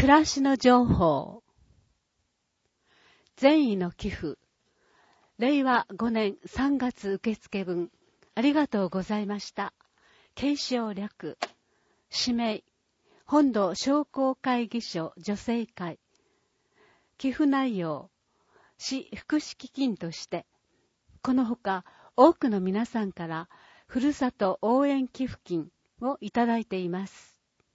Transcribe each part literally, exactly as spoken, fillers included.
暮らしの情報。善意の寄付。れいわごねんさんがつ受付分、ありがとうございました。継承略。氏名。本土商工会議所女性会。寄付内容。市福祉基金として、このほか多くの皆さんからふるさと応援寄付金をいただいています。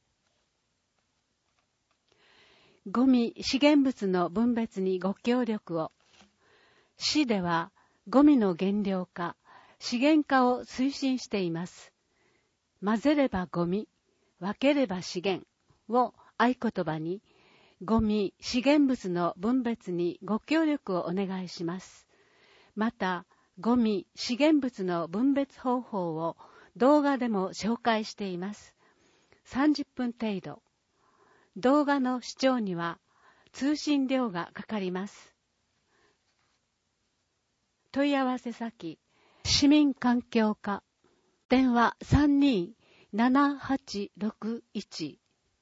ゴミ資源物の分別にご協力を。市ではゴミの減量化、資源化を推進しています。混ぜればゴミ、分ければ資源を合言葉に、ゴミ資源物の分別にご協力をお願いします。また、ゴミ資源物の分別方法を動画でも紹介しています。さんじゅっぷん程度。動画の視聴には通信料がかかります。問い合わせ先、市民環境課、電話 さんにーななはちろくいち。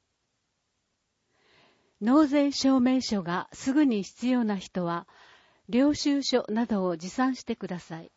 納税証明書がすぐに必要な人は、領収書などを持参してください。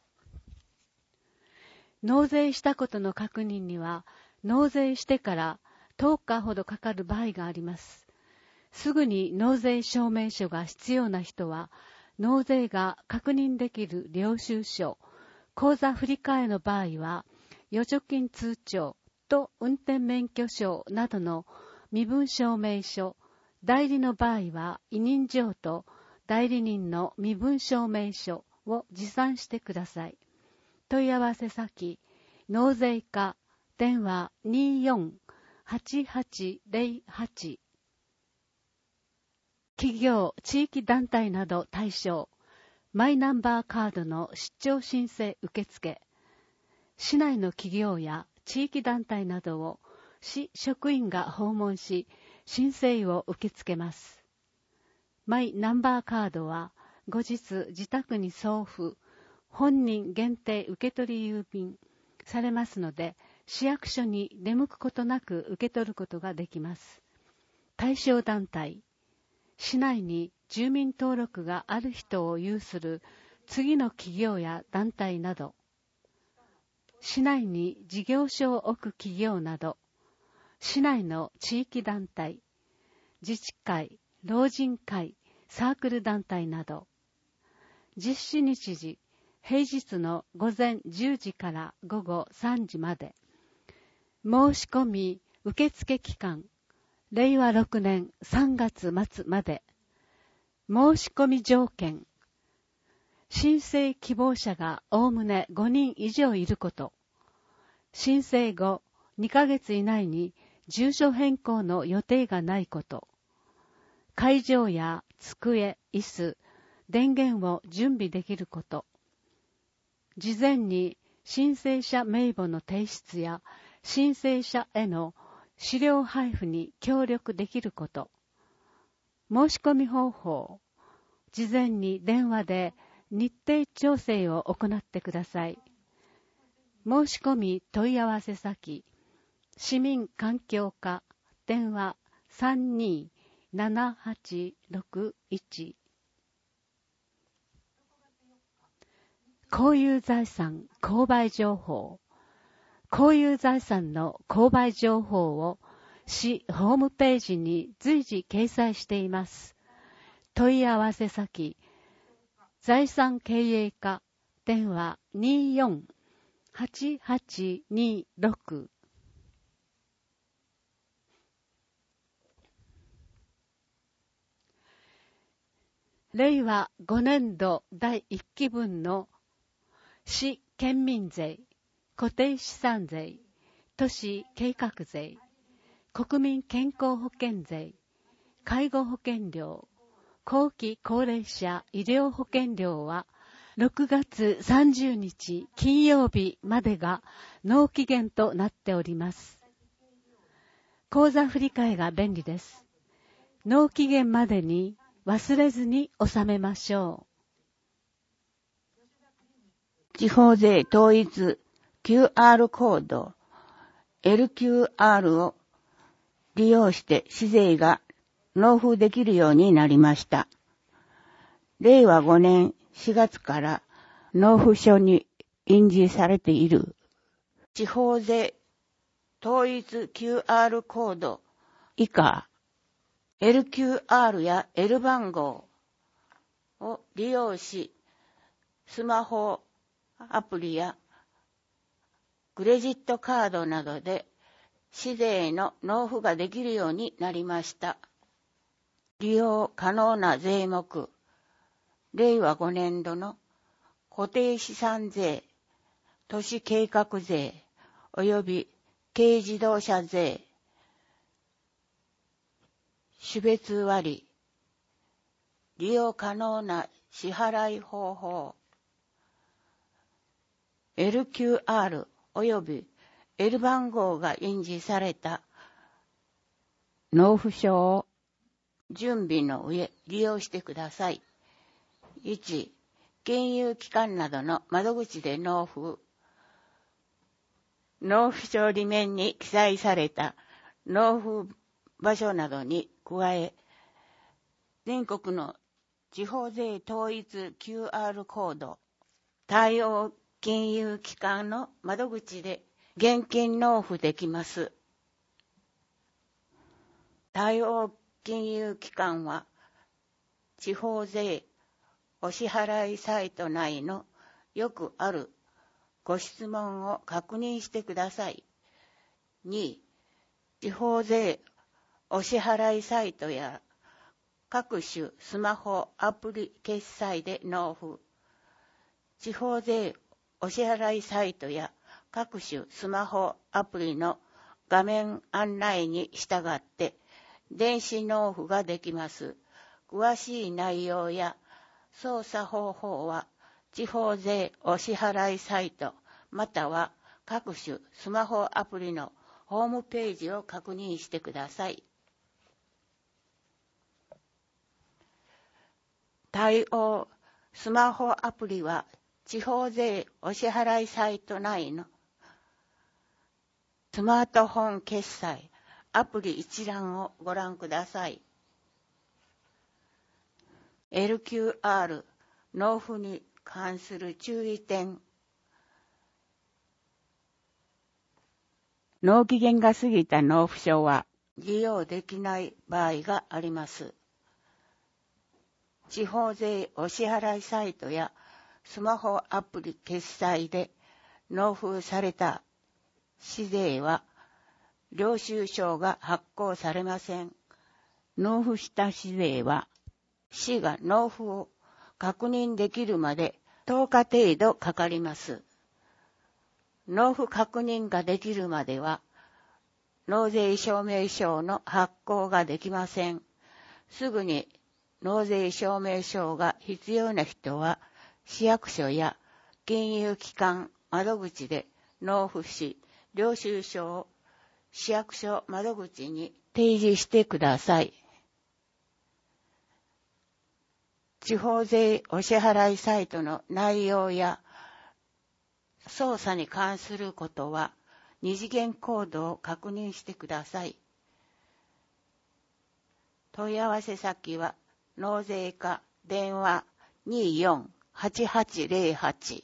納税したことの確認には、納税してからとおかほどかかる場合があります。すぐに納税証明書が必要な人は、納税が確認できる領収書、口座振替の場合は、預貯金通帳と運転免許証などの身分証明書、代理の場合は委任状と代理人の身分証明書を持参してください。問い合わせ先、納税課、電話 にーよんはちはちぜろはち。企業、地域団体など対象、マイナンバーカードの出張申請受付、市内の企業や地域団体などを市職員が訪問し、申請を受け付けます。マイナンバーカードは後日自宅に送付、本人限定受取郵便されますので、市役所に出向くことなく受け取ることができます。対象団体、市内に住民登録がある人を有する次の企業や団体など、市内に事業所を置く企業など、市内の地域団体、自治会、老人会、サークル団体など、実施日時、平日の午前じゅうじから午後さんじまで、申し込み受付期間、れいわろくねんさんがつ末まで、申し込み条件、申請希望者がおおむねごにん以上いること、申請後にかげつ以内に住所変更の予定がないこと、会場や机、椅子、電源を準備できること、事前に申請者名簿の提出や申請者への資料配布に協力できること、申し込み方法、事前に電話で日程調整を行ってください。申し込み問い合わせ先、市民環境課、電話 さんにーななはちろくいち。公有財産購買情報。公有財産の購買情報を市ホームページに随時掲載しています。問い合わせ先、財産経営課、電話 にーよんはちはちにろく。れいわごねんどだいいっきぶんの市県民税、固定資産税、都市計画税、国民健康保険税、介護保険料、後期高齢者医療保険料はろくがつさんじゅうにち金曜日までが納期限となっております。口座振替が便利です。納期限までに忘れずに納めましょう。 地方税統一 キューアール コード エルキューアール を利用して市税が納付できるようになりました。れいわごねんしがつから納付書に印字されている地方税統一 キューアール コード以下 エルキューアール や L 番号を利用し、スマホアプリやクレジットカードなどで市税の納付ができるようになりました。利用可能な税目、れいわごねんどの固定資産税、都市計画税及び軽自動車税、種別割、利用可能な支払い方法、エルキューアール 及び L 番号が印字された納付書を準備の上利用してください。いち. 金融機関などの窓口で納付。納付書裏面に記載された納付場所などに加え、全国の地方税統一 キューアール コード、対応金融機関の窓口で現金納付できます。対応金融機関は、地方税お支払いサイト内のよくあるご質問を確認してください。に. 地方税お支払いサイトや各種スマホアプリ決済で納付。地方税お支払いサイトや各種スマホアプリの画面案内に従って電子納付ができます。詳しい内容や操作方法は地方税お支払いサイトまたは各種スマホアプリのホームページを確認してください。対応スマホアプリは地方税お支払いサイト内のスマートフォン決済アプリ一覧をご覧ください。エルキューアール 納付に関する注意点。納期限が過ぎた納付書は利用できない場合があります。地方税お支払いサイトやスマホアプリ決済で納付された市税は領収書が発行されません。納付した市税は市が納付を確認できるまでとおか程度かかります。納付確認ができるまでは納税証明書の発行ができません。すぐに納税証明書が必要な人は市役所や金融機関窓口で納付し、領収書を市役所窓口に提示してください。地方税お支払いサイトの内容や操作に関することは二次元コードを確認してください。問い合わせ先は納税課電話 にーよんはちはちゼロはち。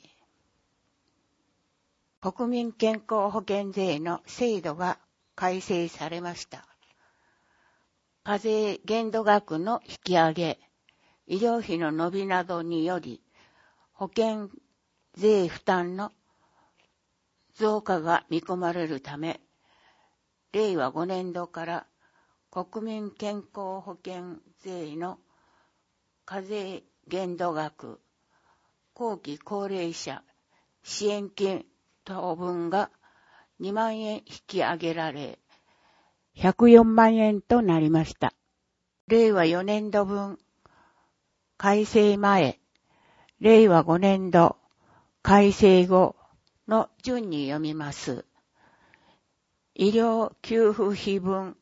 国民健康保険税の制度が改正されました。課税限度額の引き上げ、医療費の伸びなどにより保険税負担の増加が見込まれるため、れいわごねんどから国民健康保険税の課税限度額、後期高齢者支援金等分がにまんえん引き上げられ、ひゃくよんまんえんとなりました。れいわよねんど分、改正前、れいわごねんど改正後の順に読みます。医療給付費分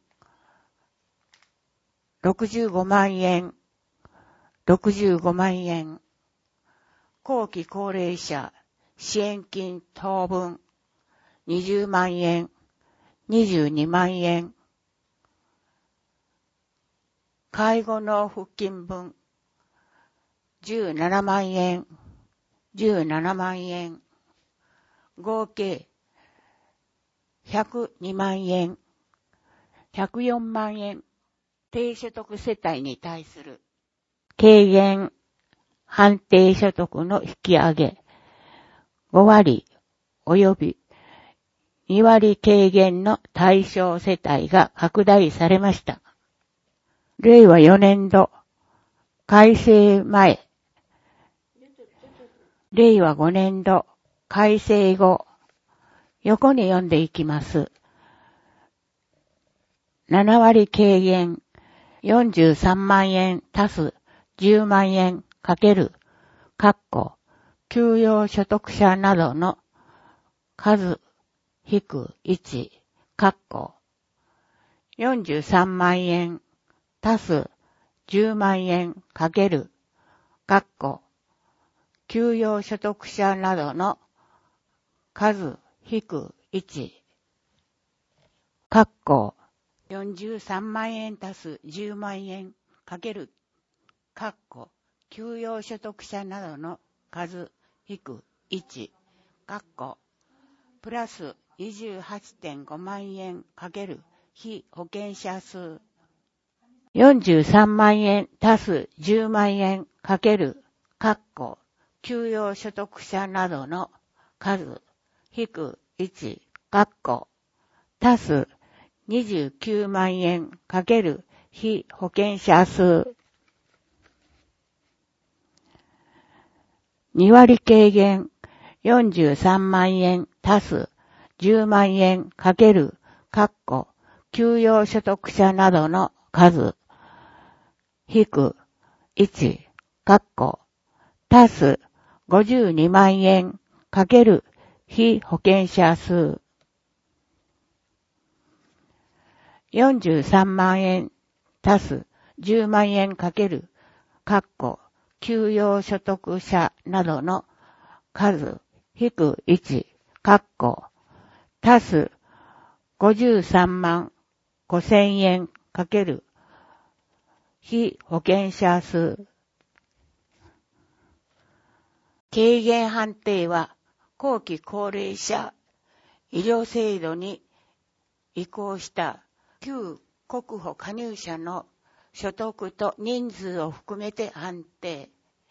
ろくじゅうごまんえん、ろくじゅうごまんえん、後期高齢者支援金等分にじゅうまんえん、にじゅうにまんえん、 介護納付金分じゅうななまんえん、じゅうななまんえん、合計ひゃくにまんえん、ひゃくよんまんえん、低所得世帯に対する軽減判定所得の引き上げ、ごわり及びにわり軽減の対象世帯が拡大されました。れいわよねんど改正前、れいわごねんど改正後、横に読んでいきます。ななわり軽減よんじゅうさんまんえん足すじゅうまんえんかける、括弧、給与所得者などの数引くいち、括弧、よんじゅうさんまんえん足すじゅうまんえんかける、括弧、給与所得者などの数引くいち、括弧、よんじゅうさんまんえん足すじゅうまんえんかける、括弧、給与所得者などの数引くいち、括弧、プラス にじゅうはちてんごまんえんかける被保険者数、よんじゅうさんまんえん足すじゅうまんえんかける、括弧、給与所得者などの数引くいち、括弧、足すにじゅうきゅうまんえんかける被保険者数、にわり軽減よんじゅうさんまんえん足すじゅうまんえんかける、括弧、給与所得者などの数引くいち、括弧、足すごじゅうにまんえんかける被保険者数、よんじゅうさんまんえん足すじゅうまんえんかける、括弧、給与所得者などの数引くいち、括弧、足すごじゅうさんまんごせんえんかける被保険者数。軽減判定は後期高齢者医療制度に移行した旧国保加入者の所得と人数を含めて判定。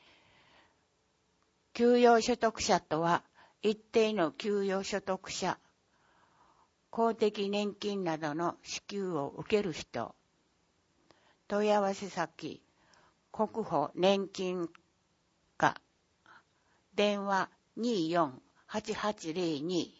給与所得者とは一定の給与所得者、公的年金などの支給を受ける人。問い合わせ先、国保年金課、電話 にーよんはちはちゼロに。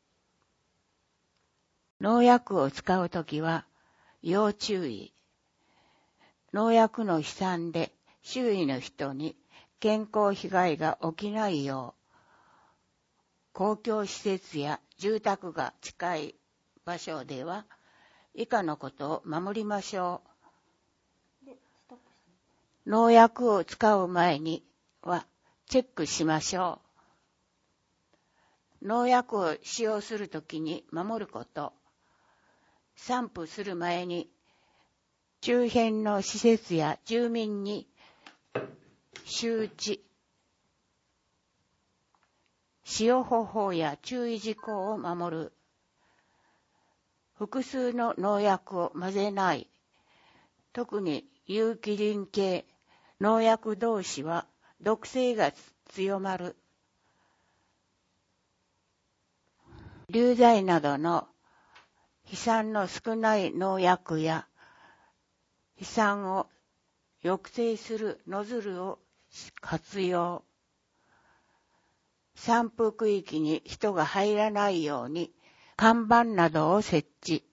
農薬を使うときは要注意。農薬の飛散で周囲の人に健康被害が起きないよう、公共施設や住宅が近い場所では以下のことを守りましょう。農薬を使う前にはチェックしましょう。農薬を使用するときに守ること。散布する前に周辺の施設や住民に周知。使用方法や注意事項を守る。複数の農薬を混ぜない。特に有機リン系農薬同士は毒性が強まる。流剤などの飛散の少ない農薬や飛散を抑制するノズルを活用。散布区域に人が入らないように看板などを設置。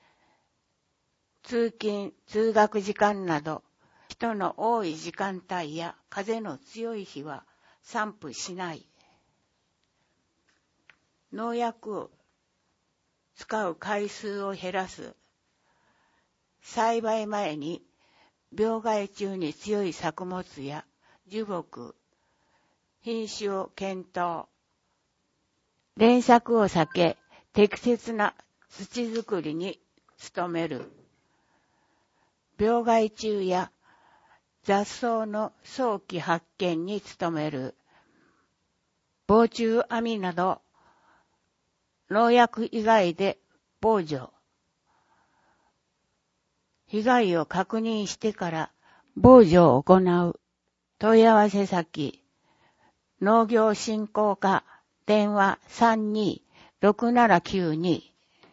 通勤・通学時間など人の多い時間帯や風の強い日は散布しない。農薬を使う回数を減らす。栽培前に病害虫に強い作物や樹木、品種を検討。連作を避け、適切な土作りに努める。 病害虫や雑草の早期発見に努める防虫網など農薬以外で防除。被害を確認してから防除を行う。問い合わせ先、農業振興課、電話 さんにーろくななきゅうに。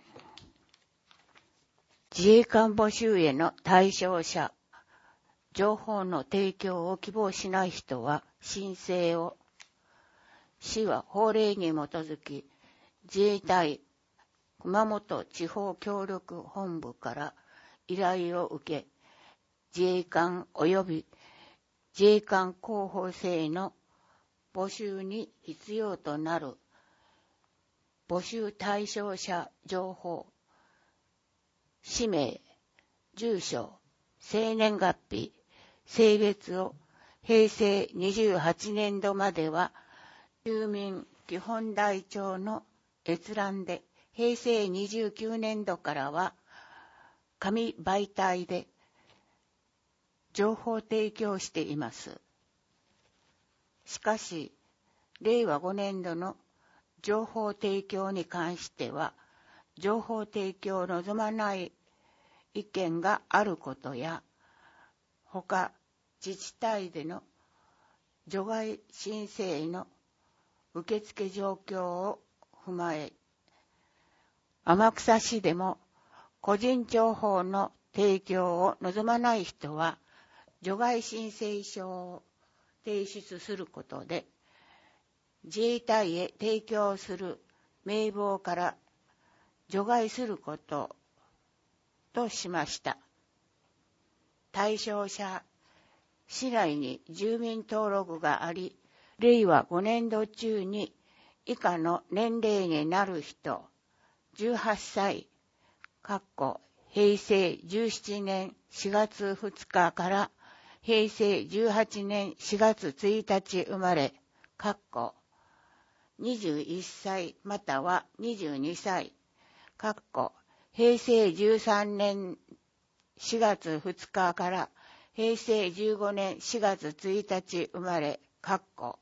自衛官募集への対象者、情報の提供を希望しない人は申請を。市は法令に基づき、自衛隊熊本地方協力本部から依頼を受け、自衛官及び自衛官候補生の募集に必要となる募集対象者情報、氏名、住所、生年月日、性別を平成にじゅうはちねんどまでは住民基本台帳の閲覧で、平成にじゅうきゅうねんどからは紙媒体で情報提供しています。しかし、れいわごねんどの情報提供に関しては、情報提供を望まない意見があることや、他自治体での除外申請の受付状況を踏まえ、天草市でも個人情報の提供を望まない人は除外申請書を提出することで、自衛隊へ提供する名簿から除外することとしました。対象者、市内に住民登録があり、れいわごねんど中に以下の年齢になる人、じゅうはっさい、かっこ平成じゅうななねんしがつふつかから平成じゅうはちねんしがつついたち生まれ、かっこにじゅういっさいまたはにじゅうにさい、かっこ平成じゅうさんねんしがつふつかから平成じゅうごねんしがつついたち生まれ、かっこ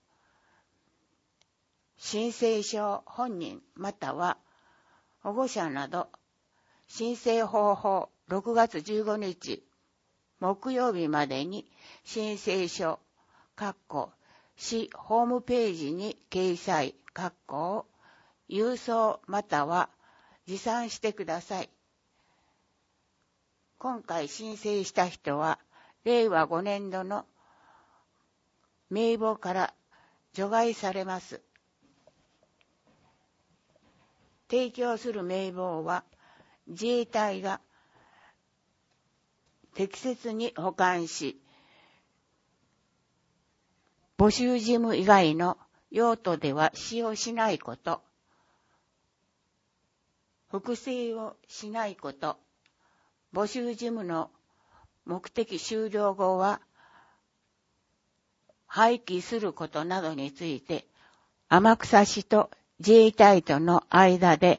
申請書本人または保護者など、申請方法ろくがつじゅうごにち木曜日までに申請書、かっこ市ホームページに掲載、かっこを郵送または持参してください。今回申請した人は、れいわごねんどの名簿から除外されます。提供する名簿は、自衛隊が適切に保管し、募集事務以外の用途では使用しないこと、複製をしないこと、募集事務の目的終了後は廃棄することなどについて、天草市と自衛隊との間で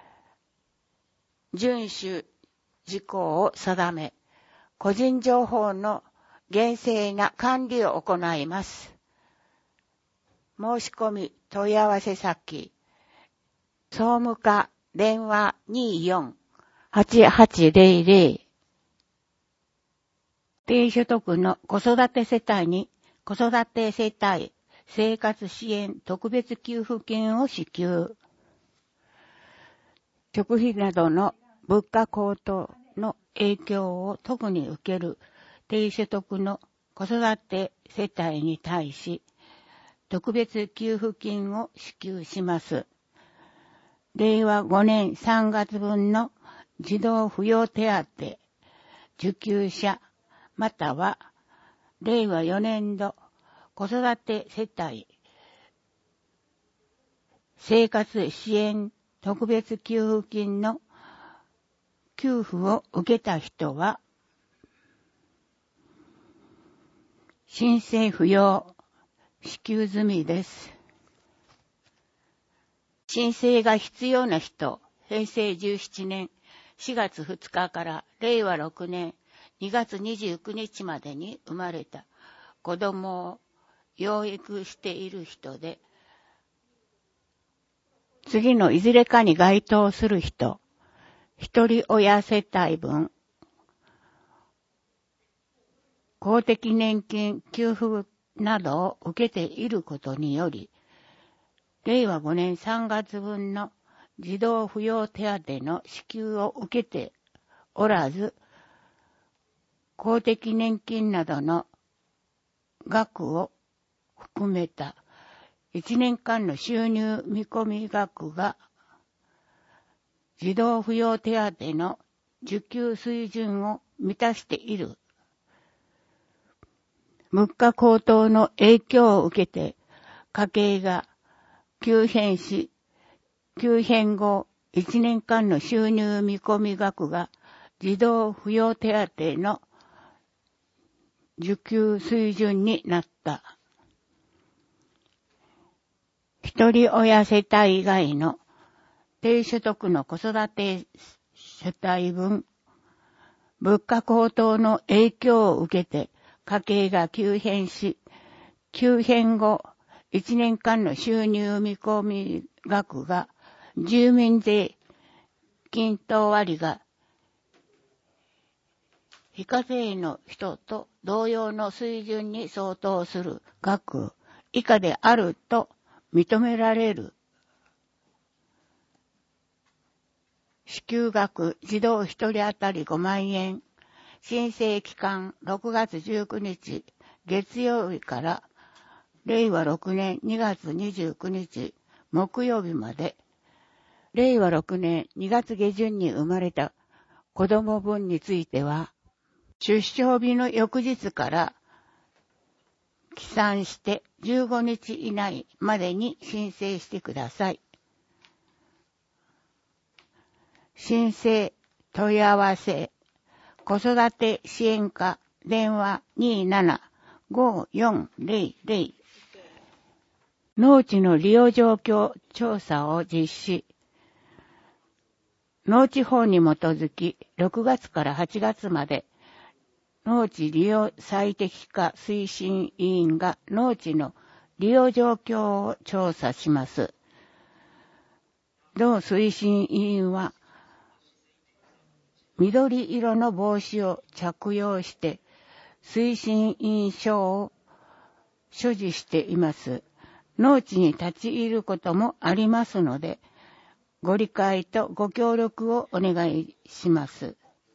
遵守事項を定め、個人情報の厳正な管理を行います。申し込み問い合わせ先、総務課電話 にーよんはちはちぜろぜろ。低所得の子育て世帯に子育て世帯生活支援特別給付金を支給。食費などの物価高騰の影響を特に受ける低所得の子育て世帯に対し、特別給付金を支給します。れいわごねんさんがつぶんの児童扶養手当受給者またはれいわよねんど子育て世帯生活支援特別給付金の給付を受けた人は、申請不要支給済みです。申請が必要な人、平成じゅうななねんしがつふつかかられいわろくねんにがつにじゅうくにちまでに生まれた子供を養育している人で、次のいずれかに該当する人、一人親世帯分、公的年金給付などを受けていることにより、れいわごねんさんがつぶんの児童扶養手当の支給を受けておらず、公的年金などの額を含めたいちねんかんの収入見込み額が児童扶養手当の受給水準を満たしている。物価高騰の影響を受けて家計が急変し、急変後いちねんかんの収入見込み額が児童扶養手当の受給水準になった。一人親世帯以外の低所得の子育て世帯分、物価高騰の影響を受けて家計が急変し、急変後いちねんかんの収入見込み額が住民税均等割が非課税の人と同様の水準に相当する額以下であると認められる。支給額児童ひとり当たりごまんえん、申請期間ろくがつじゅうくにち月曜日かられいわろくねんにがつにじゅうくにち木曜日まで、れいわろくねんにがつげじゅんに生まれた子供分については、出生日の翌日から起算してじゅうごにち以内までに申請してください。申請問い合わせ子育て支援課電話 にーななごーよんぜろぜろ 農地の利用状況調査を実施。農地法に基づきろくがつからはちがつまで農地利用最適化推進委員が農地の利用状況を調査します。同推進委員は緑色の帽子を着用して推進委員証を所持しています。農地に立ち入ることもありますので、ご理解とご協力をお願いします。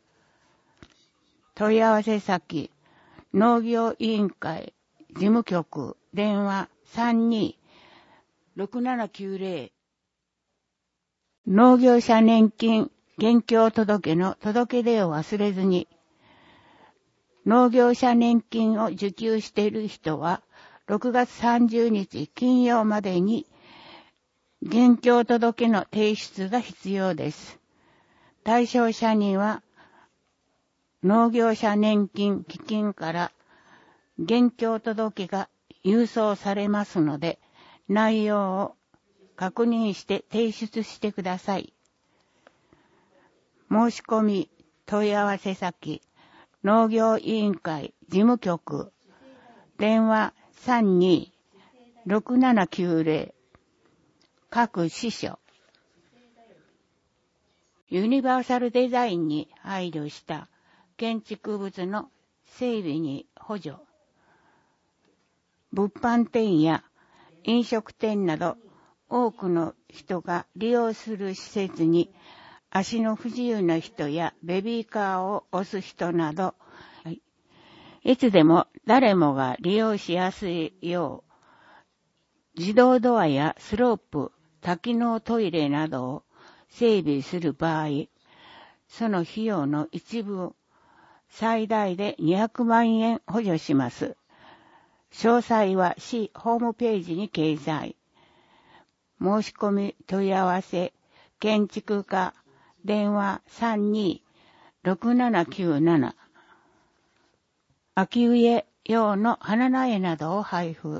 問い合わせ先、農業委員会事務局電話 さんにーろくななきゅうぜろ 農業者年金現況届の届け出を忘れずに。農業者年金を受給している人はろくがつさんじゅうにち金曜までに現況届の提出が必要です。対象者には農業者年金基金から現況届が郵送されますので、内容を確認して提出してください。申し込み問い合わせ先、農業委員会事務局電話 さんにーろくななきゅうぜろ 各支所。ユニバーサルデザインに配慮した建築物の整備に補助。物販店や飲食店など多くの人が利用する施設に足の不自由な人やベビーカーを押す人など、いつでも誰もが利用しやすいよう、自動ドアやスロープ、多機能トイレなどを整備する場合、その費用の一部を最大でにひゃくまんえん補助します。詳細は市ホームページに掲載。申し込み問い合わせ、建築課電話 さんにーろくななきゅうなな。秋植え用の花苗などを配布。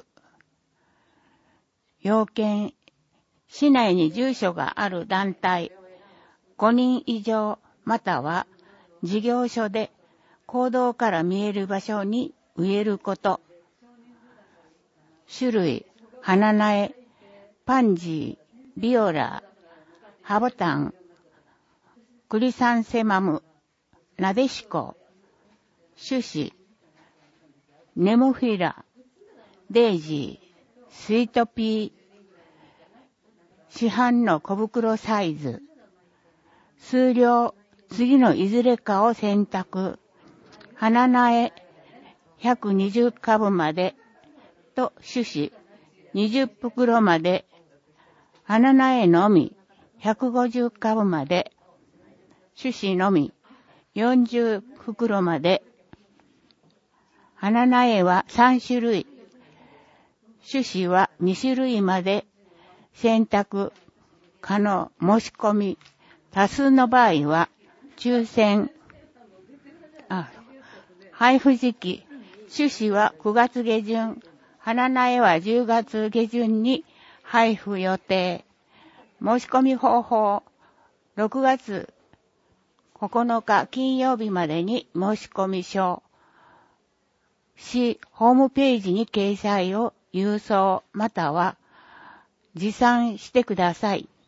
要件、市内に住所がある団体ごにん以上または事業所で行動から見える場所に植えること。種類、花苗、パンジー、ビオラ、ハボタン、クリサンセマム、ナデシコ、種子、ネモフィラ、デイジー、スイートピー、市販の小袋サイズ、数量、次のいずれかを選択、花苗ひゃくにじゅうかぶまでと種子にじゅうふくろまで、花苗のみひゃくごじゅうかぶまで、種子のみよんじゅうふくろまで、花苗はさんしゅるい、種子はにしゅるいまで選択可能。申し込み多数の場合は抽選。あ、配布時期、種子はくがつげじゅん、花苗はじゅうがつげじゅんに配布予定。申し込み方法、ろくがつここのか金曜日までに申し込み書、市ホームページに掲載を郵送または持参してください。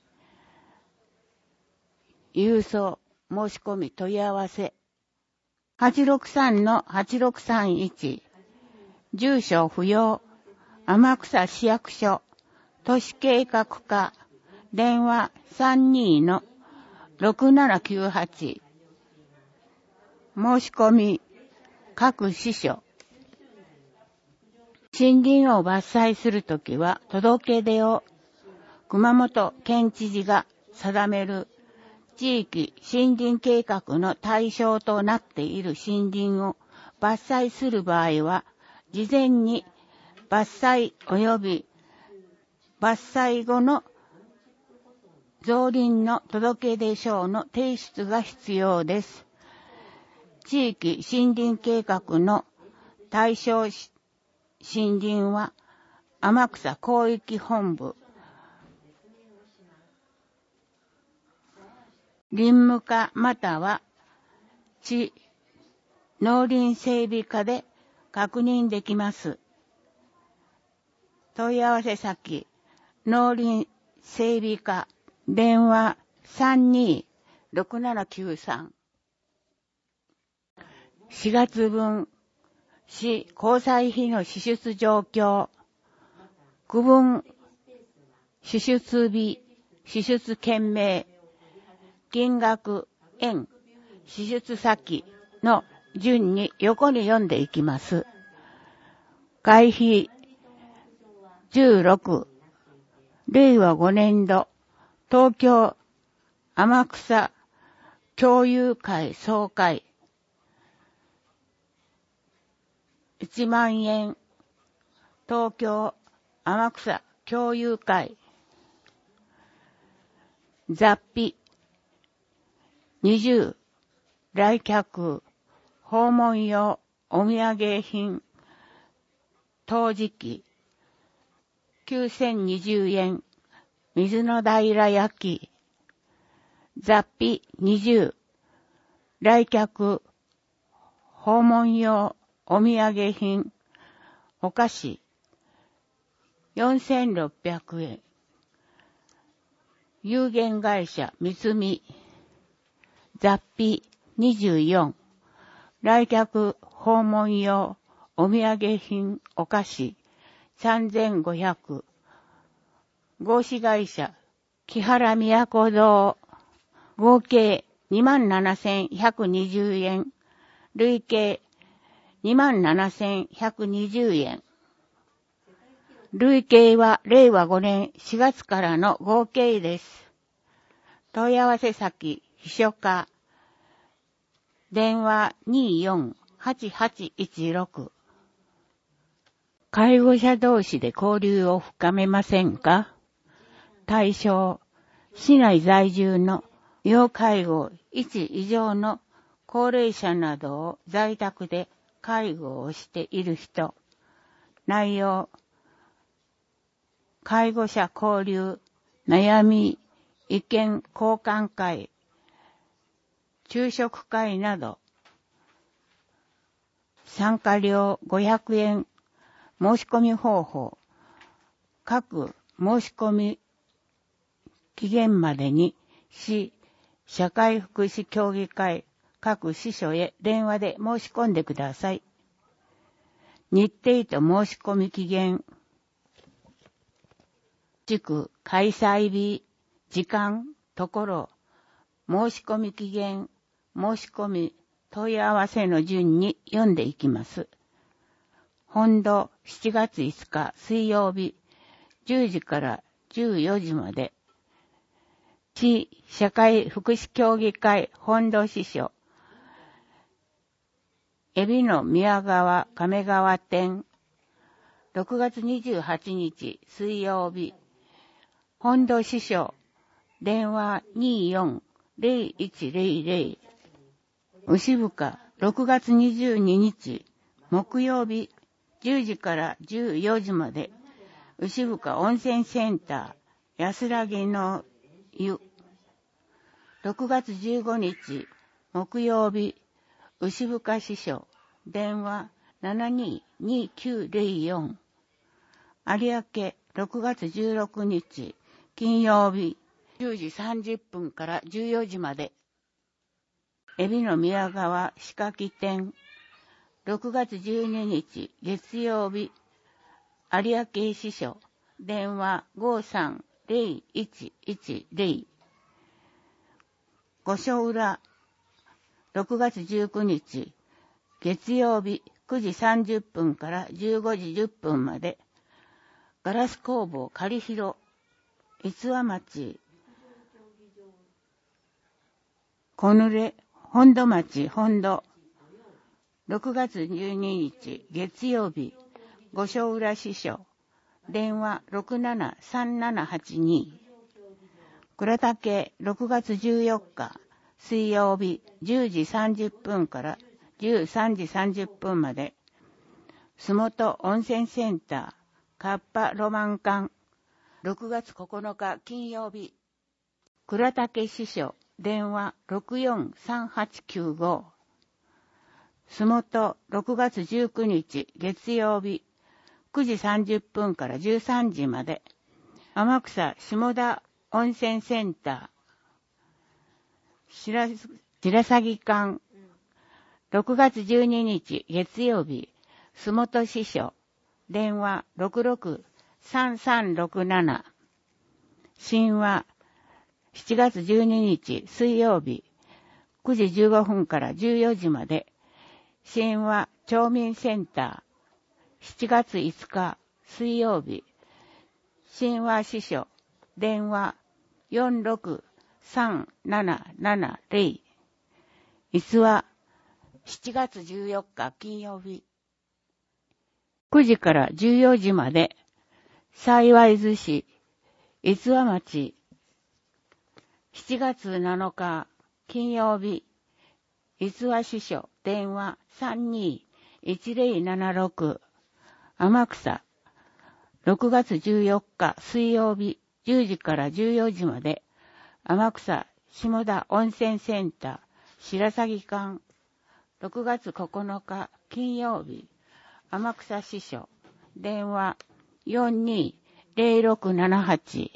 郵送申し込み問い合わせ はちろくさんのはちろくさんいち、住所不要、天草市役所、都市計画課、電話 さんにーのろくななきゅうはち、申し込み各支所。森林を伐採するときは届け出を熊本県知事が定める地域森林計画の対象となっている森林を伐採する場合は、事前に伐採及び伐採後の造林の届出書の提出が必要です。地域森林計画の対象森林は天草広域本部、林務課または地農林整備課で確認できます。問い合わせ先、農林整備課、電話 さんにーろくななきゅうさん。しがつぶん、市交際費の支出状況、区分支出日、支出件名、金額、円、支出先の順に横に読んでいきます。会費じゅうろく、れいわごねんど、東京天草共有会総会いちまんえん、東京天草共有会雑費にじゅう、来客訪問用お土産品陶磁器きゅうせんにじゅうえん、水の平焼き雑費にじゅう、来客訪問用お土産品お菓子よんせんろっぴゃくえん、有限会社三見雑費にじゅうよん、来客訪問用お土産品お菓子さんぜんごひゃく、合資会社木原都堂合計にまんななせんひゃくにじゅうえん、累計にまんななせんひゃくにじゅうえん。累計はれいわごねんしがつからの合計です。問い合わせ先、秘書課、電話 にーよんはちはちいちろく。介護者同士で交流を深めませんか？対象、市内在住の要介護いち以上の高齢者などを在宅で介護をしている人。内容、介護者交流、悩み、意見交換会、昼食会など、 参加料ごひゃくえん。申し込み方法。各申し込み期限までに市社会福祉協議会各支所へ電話で申し込んでください。日程と申し込み期限。地区開催日、時間、ところ、申し込み期限、申し込み、問い合わせの順に読んでいきます。本土しちがついつか水曜日、じゅうじからじゅうよじまで、市社会福祉協議会本土支所、海老の宮川亀川店、ろくがつにじゅうはちにち水曜日、本土支所、電話 にーよんゼロいちゼロゼロ、牛深ろくがつにじゅうににち木曜日、じゅうじからじゅうよじまで、牛深温泉センター安らぎの湯。ろくがつじゅうごにち木曜日、牛深支所、電話 ななにーにーきゅうゼロよん。有明ろくがつじゅうろくにち金曜日、じゅうじさんじゅっぷんからじゅうよじまで。海老の宮川歯科技店、ろくがつじゅうににち月曜日、有明支所、電話 ごーさんゼロいちいちゼロ。五所浦、ろくがつじゅうくにち月曜日、くじさんじゅっぷんからじゅうごじじゅっぷんまで。ガラス工房仮広、逸話町、小濡れ、本土町本土、ろくがつじゅうににち月曜日、五所浦支所、電話 ろくななさんななはちに。倉岳ろくがつじゅうよっか水曜日、じゅうじさんじゅっぷんからじゅうさんじさんじゅっぷんまで。洲本温泉センター、カッパロマン館、ろくがつここのか金曜日、倉岳支所、電話 ろくよんさんはちきゅうご。洲本ろくがつじゅうくにち月曜日、くじさんじゅっぷんからじゅうさんじまで。天草下田温泉センター、白鷺館、ろくがつじゅうににち月曜日、洲本支所、電話 ろくろくさんさんろくなな。神話しちがつじゅうににち水曜日、くじじゅうごふんからじゅうよじまで。神話町民センター、しちがついつか水曜日、神話支所、電話よんろくさんななななゼロ。逸話しちがつじゅうよっか金曜日、くじからじゅうよじまで。幸津市、逸話町、しちがつなのか金曜日、逸話支所、電話 さんにーいちゼロななろく。天草、ろくがつじゅうよっか水曜日、じゅうじからじゅうよじまで。天草下田温泉センター、白鷺館、ろくがつここのか金曜日、天草支所、電話よんにーゼロろくななはち。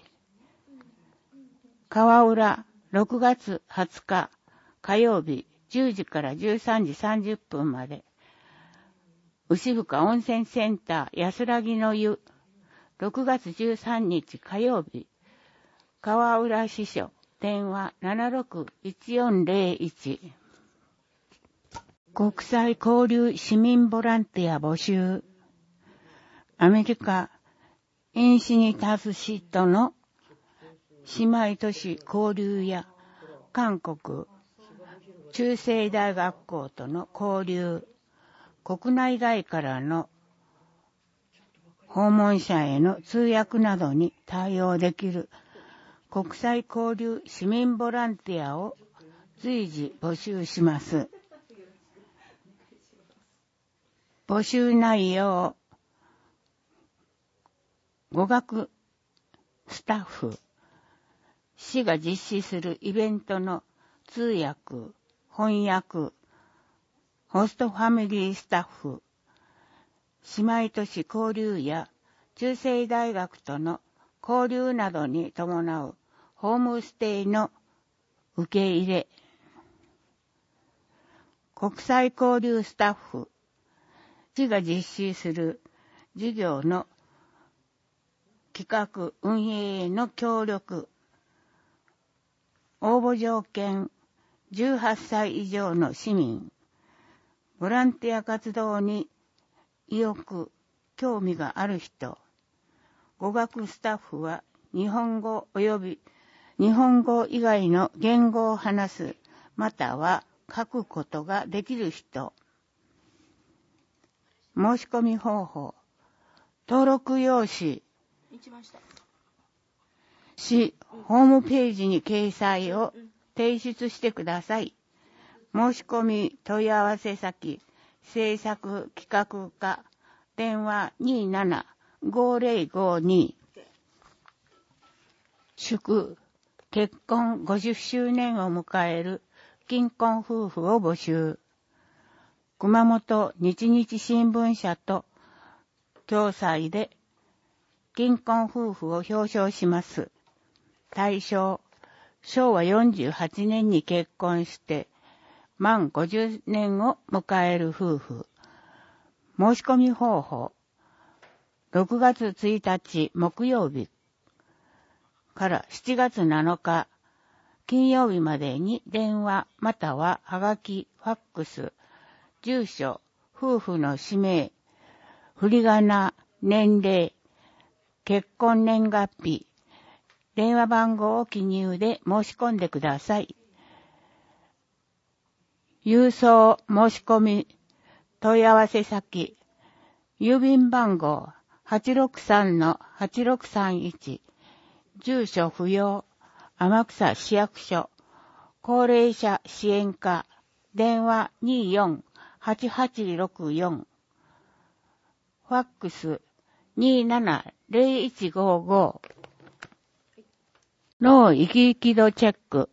川浦、ろくがつはつか火曜日、じゅうじからじゅうさんじさんじゅっぷんまで。牛深温泉センター安らぎの湯、ろくがつじゅうさんにち火曜日、川浦支所、電話ななろくいちよんゼロいち。国際交流市民ボランティア募集。アメリカインシニタス市との姉妹都市交流や韓国中世大学校との交流、国内外からの訪問者への通訳などに対応できる国際交流市民ボランティアを随時募集します。募集内容、語学スタッフ、市が実施するイベントの通訳、翻訳、 ホストファミリースタッフ、姉妹都市交流や中世大学との交流などに伴うホームステイの受け入れ、国際交流スタッフ、市が実施する事業の企画運営への協力、応募条件じゅうはっさい以上の市民、ボランティア活動に意欲、興味がある人、語学スタッフは日本語及び日本語以外の言語を話す、または書くことができる人。申し込み方法。登録用紙。市ホームページに掲載を提出してください。申し込み問い合わせ先、制作企画課、電話 にーなな ごーぜろごーに。祝、結婚ごじゅっしゅうねんを迎える金婚夫婦を募集。熊本日日新聞社と共催で金婚夫婦を表彰します。対象、しょうわよんじゅうはちねんに結婚して満ごじゅうねんを迎える夫婦。申し込み方法、ろくがつついたち木曜日からしちがつなのか金曜日までに電話またははがき、ファックス、住所、夫婦の氏名、振り仮名、年齢、結婚年月日、電話番号を記入で申し込んでください。郵送申し込み問い合わせ先、郵便番号 はちろくさんのはちろくさんいち、住所不要、天草市役所、高齢者支援課、電話 にーよんはちはちろくよん、ファックス にーななぜろいちごーごー、脳生き生き度チェック、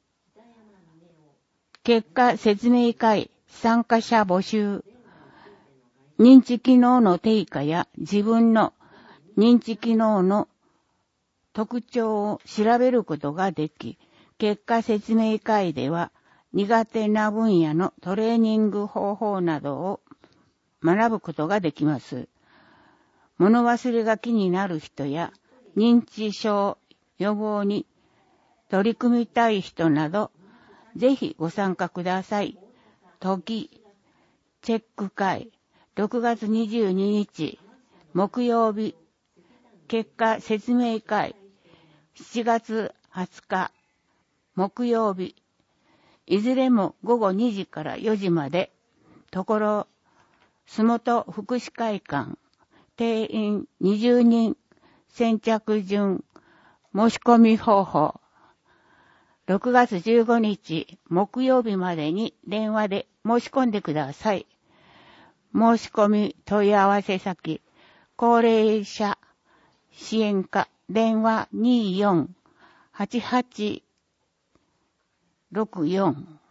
結果説明会参加者募集、認知機能の低下や自分の認知機能の特徴を調べることができ、結果説明会では苦手な分野のトレーニング方法などを学ぶことができます。物忘れが気になる人や認知症予防に取り組みたい人など、ぜひご参加ください。時、チェック会、ろくがつにじゅうににち、木曜日、結果説明会、しちがつはつか、木曜日、いずれもごごにじからよじまで、ところ、洲本福祉会館、定員にじゅうにん、先着順、申し込み方法、ろくがつじゅうごにち木曜日までに電話で申し込んでください。申し込み問い合わせ先、高齢者支援課、電話 にーよんはちはちろくよん。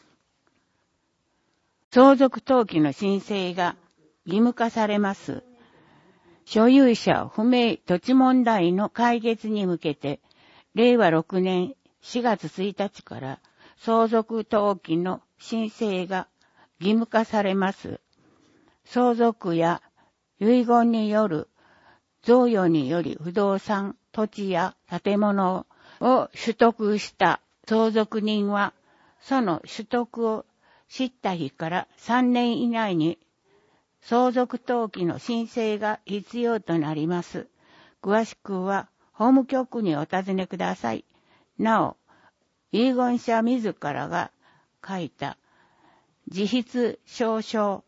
相続登記の申請が義務化されます。所有者不明土地問題の解決に向けて、れいわろくねんしがつついたちから相続登記の申請が義務化されます。相続や遺言による贈与により不動産、土地や建物を取得した相続人は、その取得を知った日からさんねん以内に相続登記の申請が必要となります。詳しくは法務局にお尋ねください。なお、遺言者自らが書いた自筆証書、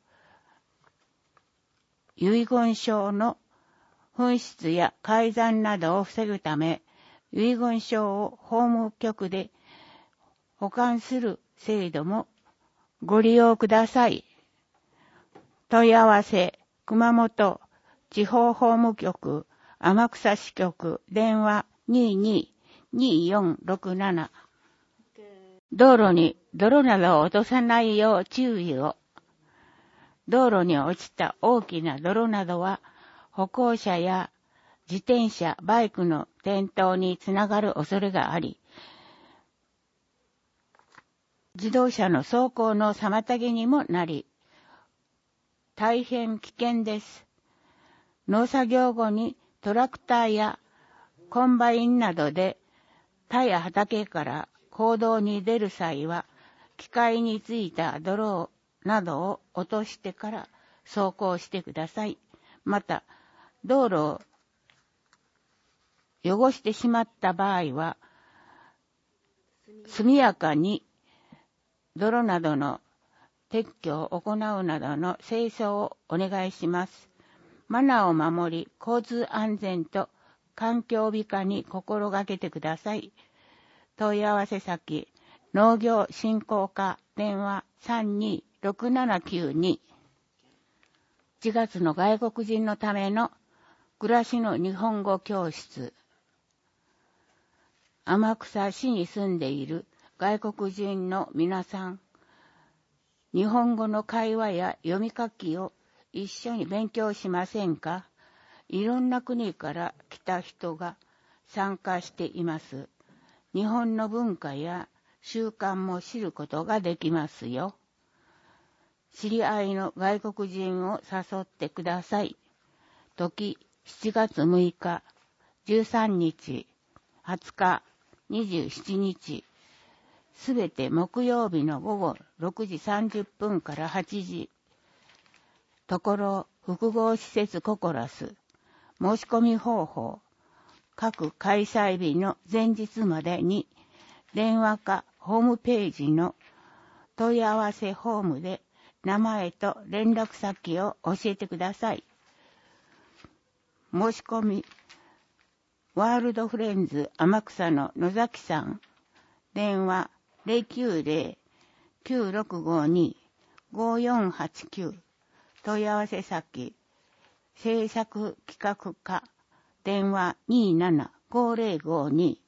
遺言書の紛失や改ざんなどを防ぐため、遺言書を法務局で保管する制度もご利用ください。問い合わせ、熊本地方法務局、天草支局、電話 にーにーにーよんろくなな。道路に泥などを落とさないよう注意を。 道路に落ちた大きな泥などは歩行者や自転車、バイクの転倒につながる恐れがあり、自動車の走行の妨げにもなり、大変危険です。農作業後にトラクターやコンバインなどで田や畑から公道に出る際は、機械についた泥などを落としてから走行してください。また、道路を汚してしまった場合は、速やかに泥などの撤去を行うなどの清掃をお願いします。マナーを守り、交通安全と環境美化に心がけてください。問い合わせ先、農業振興課電話 さんにーろくななきゅうに。いちがつの外国人のための暮らしの日本語教室。天草市に住んでいる外国人の皆さん、日本語の会話や読み書きを一緒に勉強しませんか？いろんな国から来た人が参加しています。日本の文化や習慣も知ることができますよ。知り合いの外国人を誘ってください。時しちがつむいか、じゅうさんにち、はつか、にじゅうしちにち、すべて木曜日の午後ろくじさんじゅっぷんからはちじ。ところ複合施設ココラス。申し込み方法。各開催日の前日までに電話かホームページの問い合わせフォームで名前と連絡先を教えてください。申し込み、ワールドフレンズ天草の野崎さん。電話 ゼロきゅうゼロ きゅうろくごに ごよんはちきゅう。問い合わせ先、制作企画課。電話 にーななごゼロごに。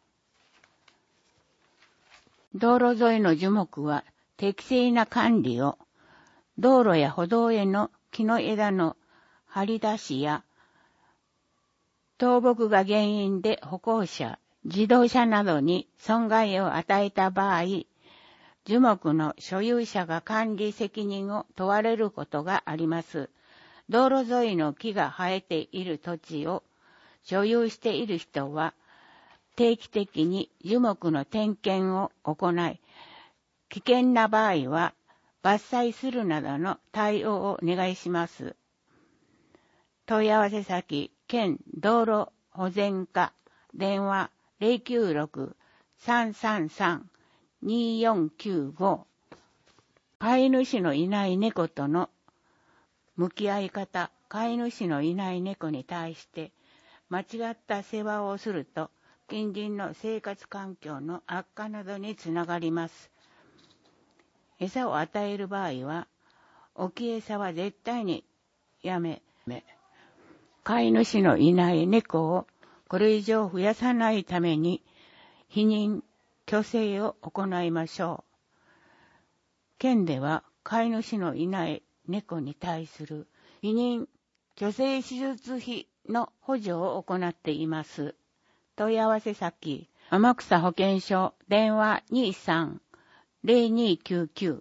道路沿いの樹木は適正な管理を、道路や歩道への木の枝の張り出しや、倒木が原因で歩行者、自動車などに損害を与えた場合、樹木の所有者が管理責任を問われることがあります。道路沿いの木が生えている土地を所有している人は、定期的に樹木の点検を行い、危険な場合は伐採するなどの対応をお願いします。問い合わせ先、県道路保全課、電話 ゼロきゅうろく さんさんさん によんきゅうご。飼い主のいない猫との向き合い方、飼い主のいない猫に対して間違った世話をすると、近隣の生活環境の悪化などにつながります。餌を与える場合は、置き餌は絶対にやめ、飼い主のいない猫をこれ以上増やさないために、避妊、去勢を行いましょう。県では飼い主のいない猫に対する避妊、去勢手術費の補助を行っています。問い合わせ先、天草保健所、電話 にーさんゼロにきゅうきゅう。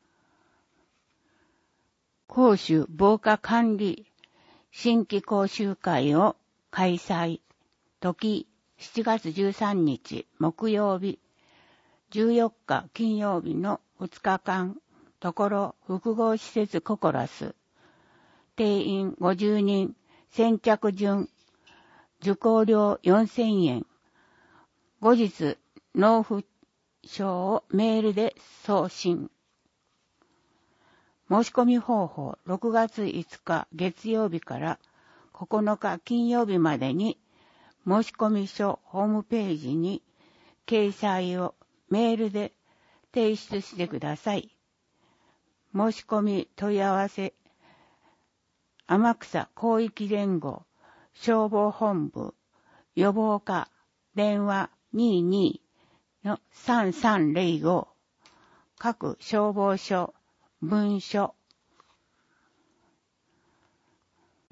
公衆防火管理新規講習会を開催。時しちがつじゅうさんにち木曜日、じゅうよっか金曜日のふつかかん、ところ複合施設ココラス。定員ごじゅうにん、先着順、受講料よんせんえん。後日、納付書をメールで送信。申し込み方法、ろくがついつか月曜日からここのか金曜日までに、申し込み書ホームページに掲載をメールで提出してください。申し込み問い合わせ、天草広域連合消防本部予防課電話 にーにーのさんさんゼロご。各消防署、分署、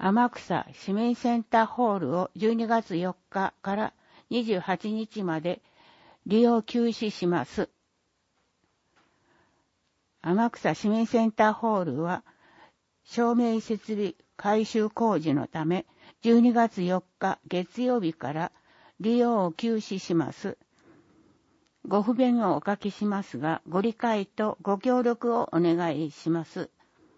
天草市民センターホールをじゅうにがつよっかからにじゅうはちにちまで利用休止します。天草市民センターホールは照明設備改修工事のためじゅうにがつよっか月曜日から利用を休止します。ご不便をおかけしますが、ご理解とご協力をお願いします。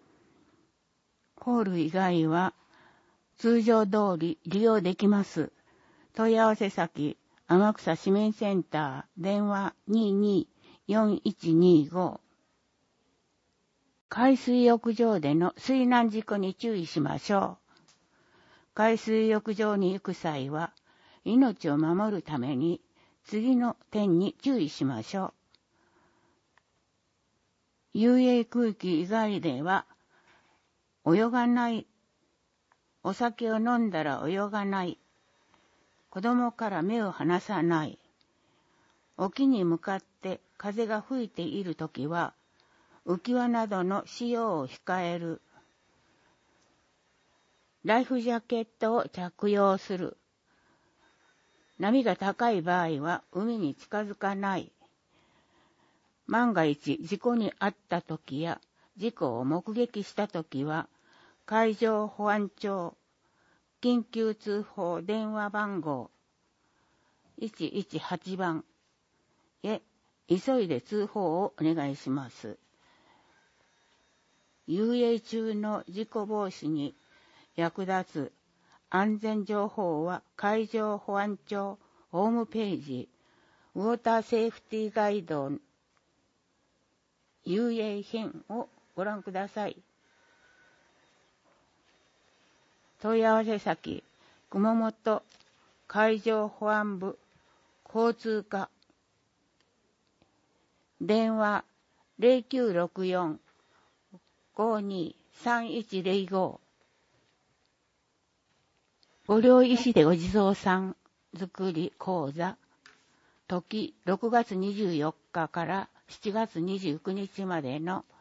ホール以外は通常通り利用できます。問い合わせ先、天草市民センター、電話 にーにーよんいちにーご。海水浴場での水難事故に注意しましょう。海水浴場に行く際は、命を守るために次の点に注意しましょう。遊泳区域以外では、泳がない。お酒を飲んだら泳がない。子供から目を離さない。沖に向かって風が吹いているときは、浮き輪などの使用を控える。ライフジャケットを着用する。波が高い場合は海に近づかない。万が一事故に遭ったときや事故を目撃したときは、海上保安庁緊急通報電話番号いちいちはちばんへ急いで通報をお願いします。遊泳中の事故防止に役立つ安全情報は海上保安庁ホームページウォーターセーフティーガイド遊泳編をご覧ください。問い合わせ先、熊本海上保安部交通課電話 ゼロきゅうろくよん ごにさんいちゼロご。御寮石でお地蔵さん作り講座時ろくがつにじゅうよっかからしちがつにじゅうくにちまでの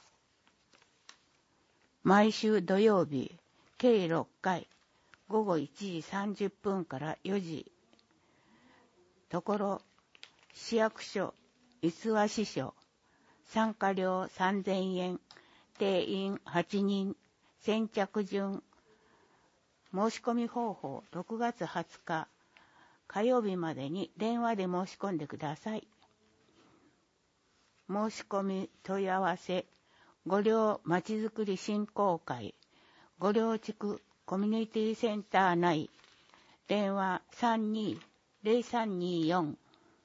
毎週土曜日計ろっかいごごいちじさんじゅっぷんからよじ。ところ市役所五和支所参加料さんぜんえん定員はちにん先着順申し込み方法ろくがつはつか火曜日までに電話で申し込んでください。申し込み問い合わせ御寮まちづくり振興会御寮地区コミュニティセンター内電話 さんにーゼロさんにーよん。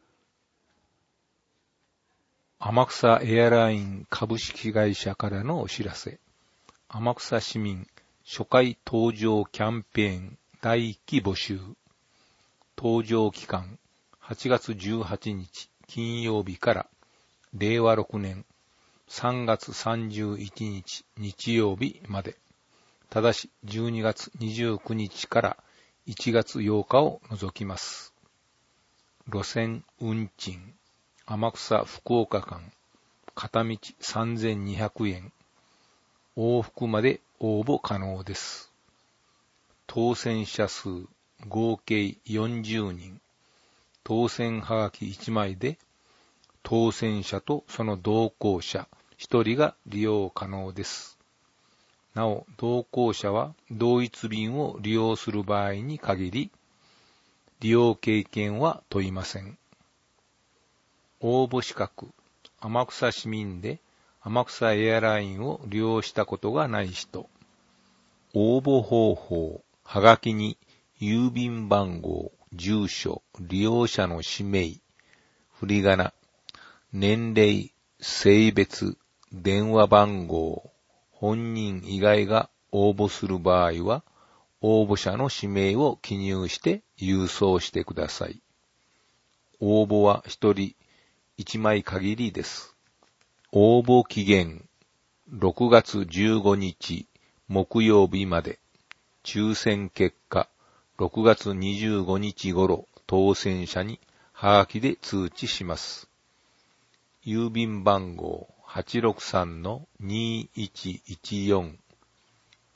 天草エアライン株式会社からのお知らせ。天草市民初回搭乗キャンペーンだいいっき募集。搭乗期間はちがつじゅうはちにち金曜日かられいわろくねんさんがつさんじゅういちにち日曜日まで。ただしじゅうにがつにじゅうくにちからいちがつようかを除きます。路線運賃天草福岡間片道さんぜんにひゃくえん往復まで応募可能です。当選者数合計よんじゅうにん当選はがきいちまいで当選者とその同行者ひとりが利用可能です。なお、同行者は同一便を利用する場合に限り、利用経験は問いません。応募資格、天草市民で天草エアラインを利用したことがない人。応募方法、はがきに郵便番号、住所、利用者の氏名、振り仮名、年齢、性別、電話番号、本人以外が応募する場合は、応募者の氏名を記入して郵送してください。応募はひとりいちまい限りです。応募期限ろくがつじゅうごにち木曜日まで。抽選結果ろくがつにじゅうごにち頃当選者にはがきで通知します。郵便番号 はちろくさんのにいちいちよん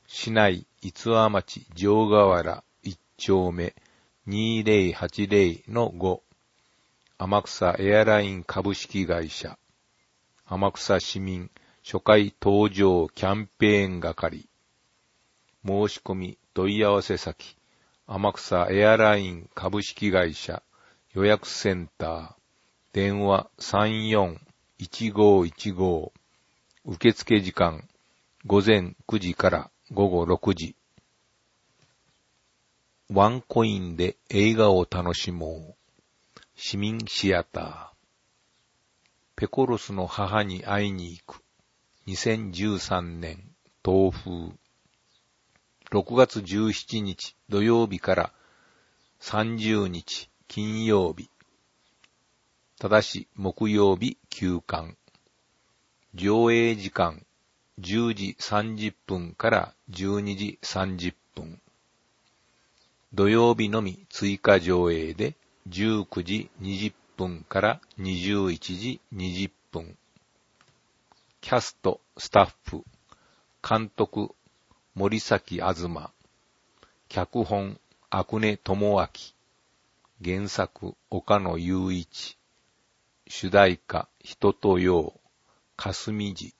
市内逸話町城河原いち丁目にせんはちじゅうのご、天草エアライン株式会社、天草市民初回搭乗キャンペーン係、申し込み問い合わせ先、天草エアライン株式会社予約センター、電話 さんよんいちごいちご、受付時間午前くじから午後ろくじ。ワンコインで映画を楽しもう。市民シアター。ペコロスの母に会いに行く。にせんじゅうさんねん東風。ろくがつじゅうしちにち土曜日からさんじゅうにち金曜日。ただし木曜日休館。上映時間じゅうじさんじゅっぷんからじゅうにじさんじゅっぷん。土曜日のみ追加上映でじゅうくじにじゅっぷんからにじゅういちじにじゅっぷん。キャスト、スタッフ、監督、森崎東、脚本、阿久根智明、原作、岡野雄一、主題歌、人とよう、霞路、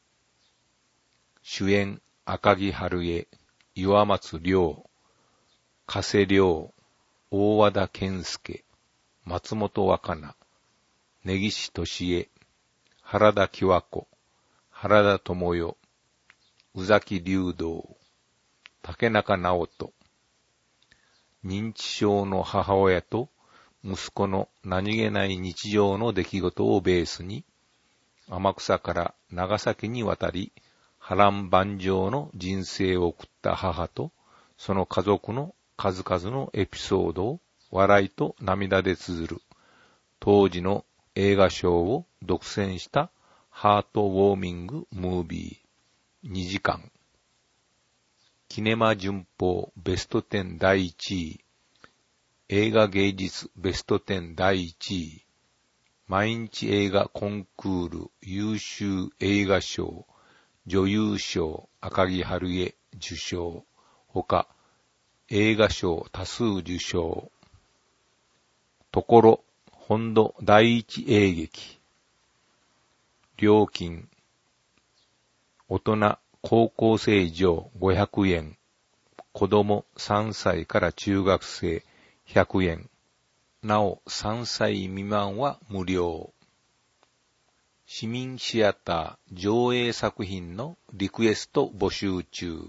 主演、赤木春江、岩松亮、加瀬亮、大和田健介、松本若菜、根岸俊恵、原田喜和子、原田智代、宇崎竜道、竹中直人、認知症の母親と息子の何気ない日常の出来事をベースに、天草から長崎に渡り、波乱万丈の人生を送った母と、その家族の数々のエピソードを笑いと涙で綴る、当時の映画賞を独占したハートウォーミングムービーにじかん。キネマ旬報ベストじゅうだいいちい、映画芸術ベストじゅうだいいちい、毎日映画コンクール優秀映画賞、女優賞赤木春江受賞、ほか映画賞多数受賞。ところ、本土第一映劇。料金、大人高校生以上ごひゃくえん、子供さんさいから中学生ひゃくえん、なおさんさい未満は無料。市民シアター上映作品のリクエスト募集中。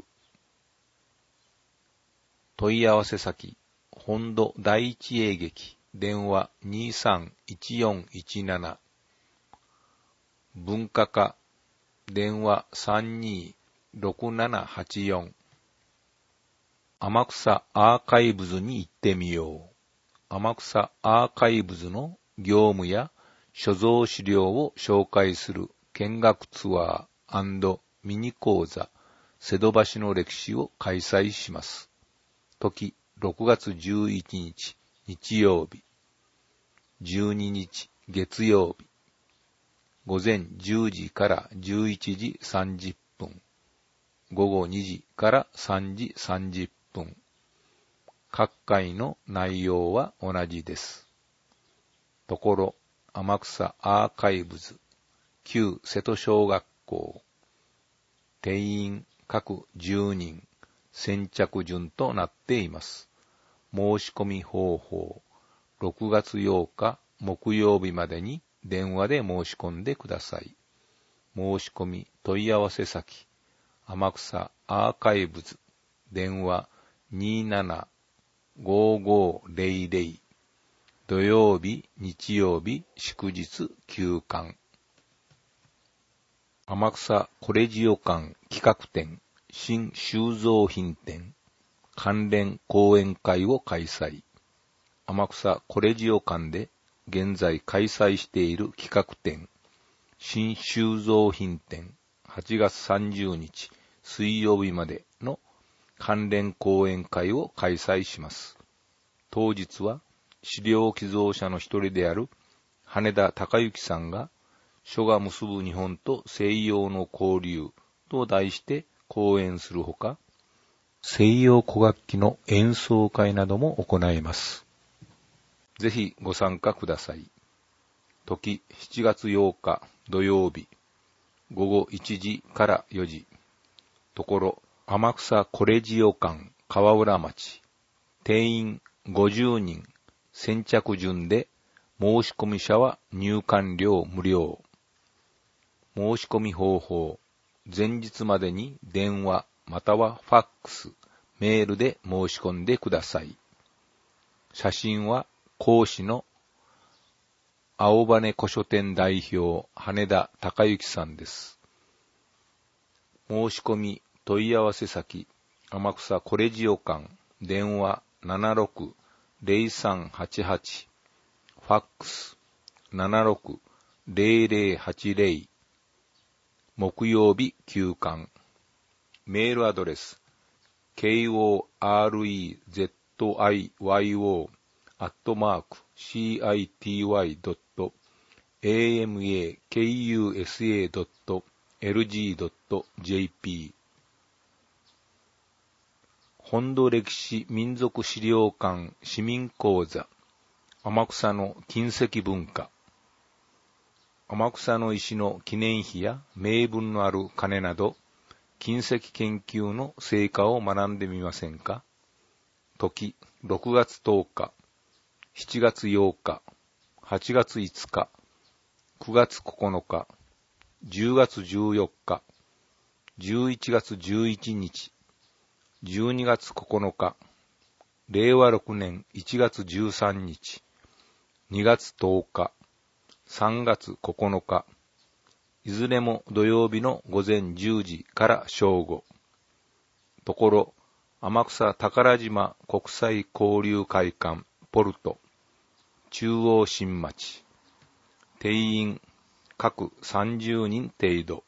問い合わせ先、本土第一映劇、電話にさんいちよんいちなな、文化課、電話さんにろくななはちよん、天草アーカイブズに行ってみよう。天草アーカイブズの業務や所蔵資料を紹介する見学ツアー&ミニ講座、瀬戸橋の歴史を開催します。時、ろくがつじゅういちにち日曜日、じゅうににち月曜日、午前じゅうじからじゅういちじさんじゅっぷん、午後にじからさんじさんじゅっぷん。各回の内容は同じです。ところ、天草アーカイブズ、旧瀬戸小学校、定員各じゅうにん、先着順となっています。申し込み方法、ろくがつようか木曜日までに電話で申し込んでください。申し込み問い合わせ先、天草アーカイブズ、電話にーななごーごーぜろぜろ、土曜日、日曜日、祝日、休館。天草コレジオ館企画展、新収蔵品展、関連講演会を開催。天草コレジオ館で現在開催している企画展、新収蔵品展、はちがつさんじゅうにち水曜日までの関連講演会を開催します。当日は資料寄贈者の一人である羽田隆之さんが書が結ぶ日本と西洋の交流と題して講演するほか、 西洋古楽器の演奏会なども行います。ぜひご参加ください。時しちがつようか土曜日、ごごいちじからよじ。ところ天草コレジオ館川浦町。定員ごじゅうにん、先着順で申し込み者は入館料無料。申し込み方法、前日までに電話またはファックス、メールで申し込んでください。写真は講師の青羽古書店代表羽田隆之さんです。申し込み問い合わせ先、天草コレジオ館、電話 ななろく ゼロさんはちはち、ファックス ななろく ゼロゼロはちゼロ、木曜日休館。メールアドレス コレジオ アットマーク シーアイティーワイ ドット エーエムエーケーユーエスエー ドット エルジー ドット ジェーピー。本土歴史民族資料館市民講座、天草の金石文化。天草の石の記念碑や銘文のある鐘など、金石研究の成果を学んでみませんか。時ろくがつとおか、しちがつようか、はちがついつか、くがつここのか、じゅうがつじゅうよっか、じゅういちがつじゅういちにち、じゅうにがつここのか、れいわろくねんいちがつじゅうさんにち、にがつとおか、さんがつここのか、いずれも土曜日のごぜんじゅうじから正午。ところ、天草宝島国際交流会館ポルト、中央新町。定員、各さんじゅうにん程度。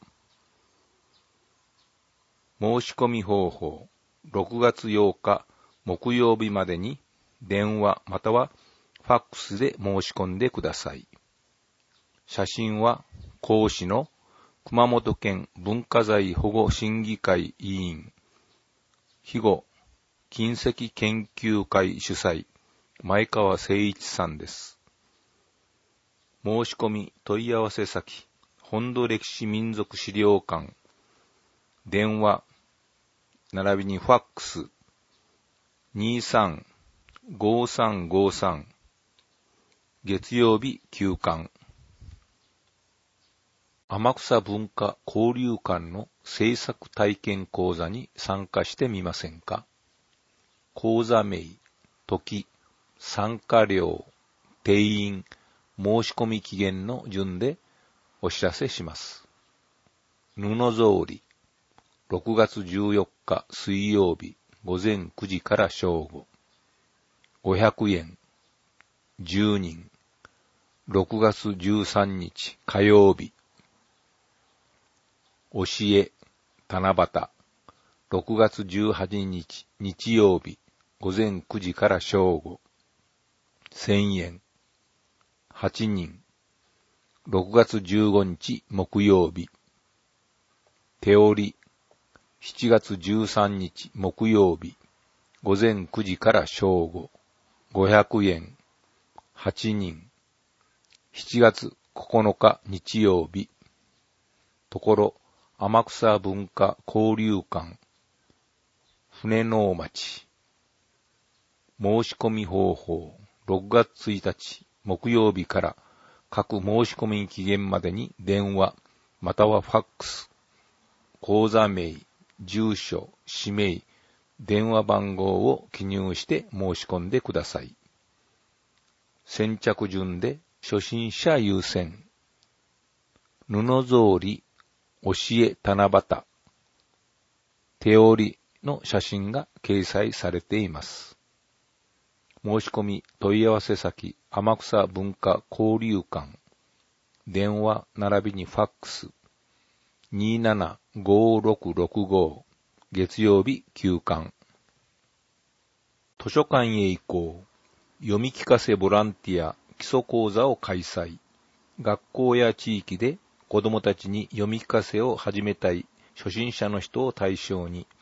申し込み方法、ろくがつようか木曜日までに電話またはファックスで申し込んでください。写真は講師の熊本県文化財保護審議会委員、肥後金石研究会主催、前川誠一さんです。申し込み問い合わせ先、本土歴史民族資料館、電話、並びにファックス、にさん ごさんごさん、月曜日休館。天草文化交流館の制作体験講座に参加してみませんか。講座名、時、参加料、定員、申し込み期限の順でお知らせします。布草履、ろくがつじゅうよっか水曜日ごぜんくじから正午。ごひゃくえん、じゅうにん。ろくがつじゅうさんにち火曜日。教え、七夕、ろくがつじゅうはちにち日曜日ごぜんくじから正午。せんえん、はちにん。ろくがつじゅうごにち木曜日。手織り、しちがつじゅうさんにち木曜日ごぜんくじから正午。ごひゃくえん、はちにん。しちがつここのか日曜日。ところ、天草文化交流館、船能町。申し込み方法、ろくがつついたち木曜日から各申し込み期限までに電話、またはファックス、講座名、住所、氏名、電話番号を記入して申し込んでください。先着順で初心者優先。布草履、教え七夕、手織りの写真が掲載されています。申し込み問い合わせ先、天草文化交流館、電話並びにファックス、にーなな ごーろくろくご、月曜日休館。図書館へ行こう、読み聞かせボランティア基礎講座を開催。学校や地域で子どもたちに読み聞かせを始めたい初心者の人を対象に、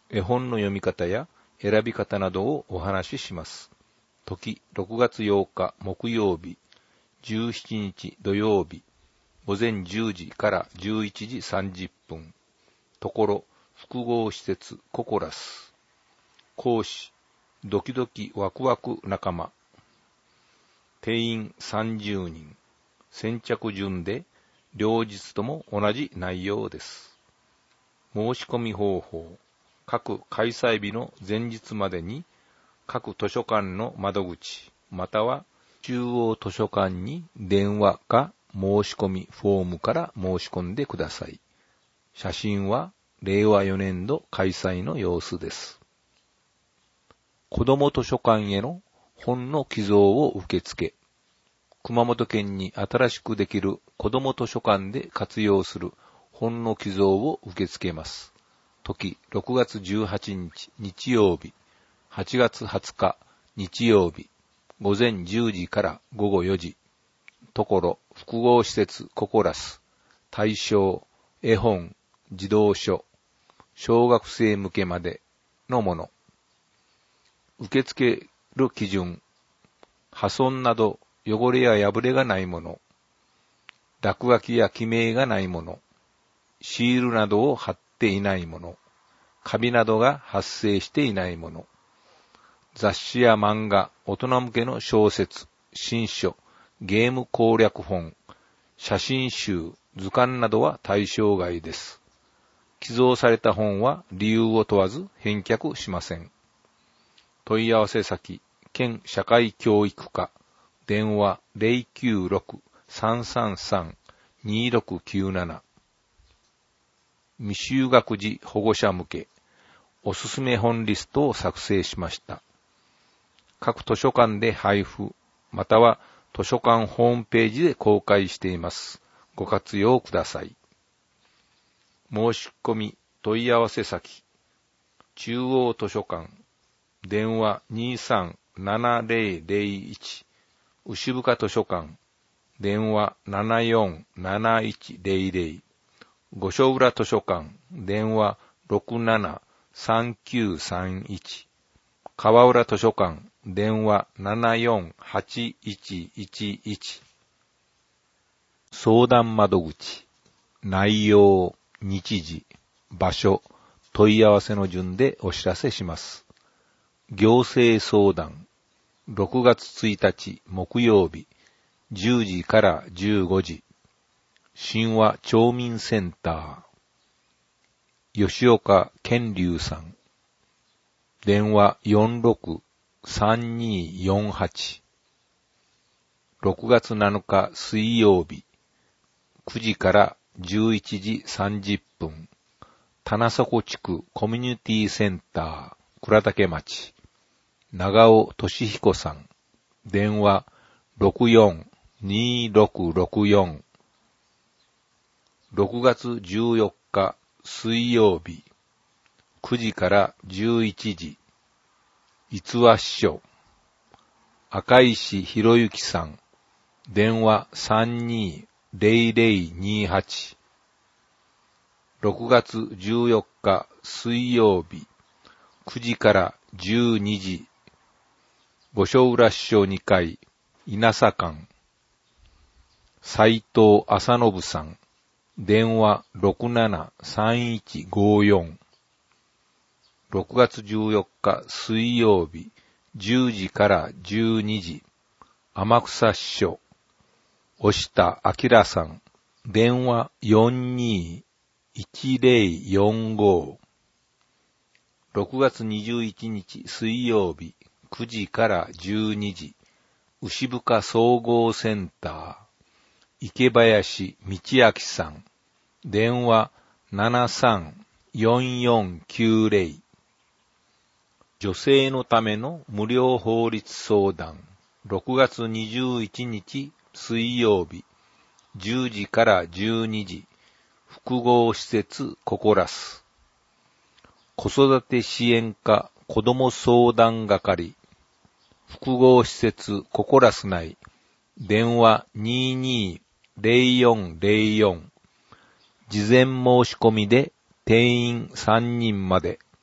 絵本の読み方や選び方などをお話しします。時、ろくがつようか木曜日、じゅうしちにち土曜日、ごぜんじゅうじからじゅういちじさんじゅっぷん。ところ、複合施設ココラス。講師、ドキドキワクワク仲間。定員さんじゅうにん。先着順で、両日とも同じ内容です。申し込み方法。各開催日の前日までに、各図書館の窓口、または中央図書館に電話か申し込みフォームから申し込んでください。写真はれいわよねんど開催の様子です。子ども図書館への本の寄贈を受け付け、熊本県に新しくできる子ども図書館で活用する本の寄贈を受け付けます。時、ろくがつじゅうはちにち日曜日、はちがつはつか日曜日、ごぜんじゅうじからごごよじ。ところ、複合施設ココラス。対象、絵本、児童書、小学生向けまでのもの。受け付ける基準、破損など汚れや破れがないもの、落書きや記名がないもの、シールなどを貼っていないもの、カビなどが発生していないもの、雑誌や漫画、大人向けの小説、新書、ゲーム攻略本、写真集、図鑑などは対象外です。寄贈された本は理由を問わず返却しません。問い合わせ先、県社会教育課、電話 ゼロきゅうろく さんさんさん にろくきゅうなな。未就学児保護者向け、おすすめ本リストを作成しました。各図書館で配布、または図書館ホームページで公開しています。ご活用ください。申し込み問い合わせ先、中央図書館、電話 にさんななぜろぜろいち、牛深図書館、電話 ななよんなないちぜろぜろ、五所浦図書館、電話 ろくななさんきゅうさんいち、川浦図書館、電話 ななよんはちいちいちいち。相談窓口、内容、日時、場所、問い合わせの順でお知らせします。行政相談、ろくがつついたち木曜日、じゅうじからじゅうごじ。神話町民センター、吉岡健龍さん、電話 よんろくさんによんはち。ろくがつなのか水曜日、くじからじゅういちじさんじゅっぷん、棚底地区コミュニティセンター、倉岳町、長尾俊彦さん、電話 ろくよんにろくろくよん。ろくがつじゅうよっか水曜日、くじからじゅういちじ、逸話師匠、赤石博之さん、電話 さんにぜろぜろにはち。ろくがつじゅうよっか水曜日、くじからじゅうにじ、五所浦支所にかい、稲佐館、斉藤浅信さん、電話 ろくななさんいちごよん。ろくがつじゅうよっか水曜日、じゅうじからじゅうにじ、天草支所、押田明さん、電話 よんにいちぜろよんご。ろくがつにじゅういちにち水曜日、くじからじゅうにじ、牛深総合センター、池林道明さん、電話 ななさんよんよんきゅうぜろ。女性のための無料法律相談、ろくがつにじゅういちにち水曜日、じゅうじからじゅうにじ、複合施設ココラス、子育て支援課子ども相談係、複合施設ココラス内、電話 ににぜろよんぜろよん。事前申し込みで定員さんにんまで、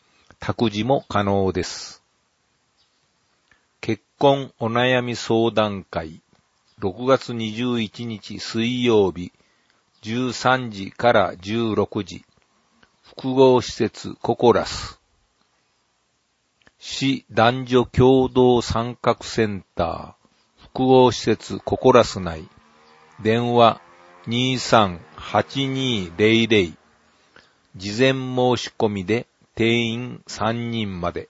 託児も可能です。結婚お悩み相談会、ろくがつにじゅういちにち水曜日、じゅうさんじからじゅうろくじ、複合施設ココラス。市男女共同参画センター、複合施設ココラス内、電話 にさんはちにーぜろぜろ、事前申し込みで定員さんにんまで。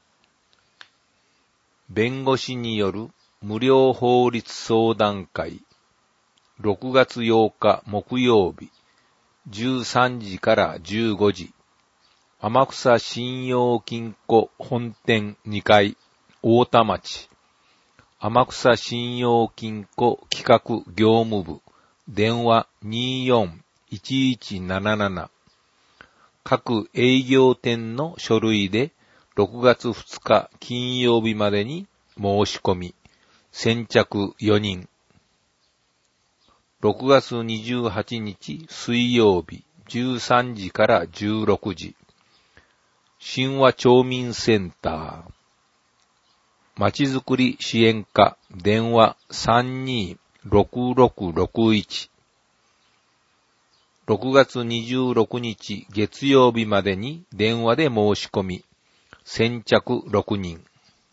弁護士による無料法律相談会、ろくがつようか木曜日、じゅうさんじからじゅうごじ、天草信用金庫本店にかい、大田町、天草信用金庫企画業務部、電話 にーよんいちいちなななな、各営業店の書類でろくがつふつか金曜日までに申し込み、先着よにん。ろくがつにじゅうはちにち水曜日じゅうさんじからじゅうろくじ、神話町民センター、まちづくり支援課、電話 さんにーろくろくろくいち、ろくがつにじゅうろくにち月曜日までに電話で申し込み、先着ろくにん。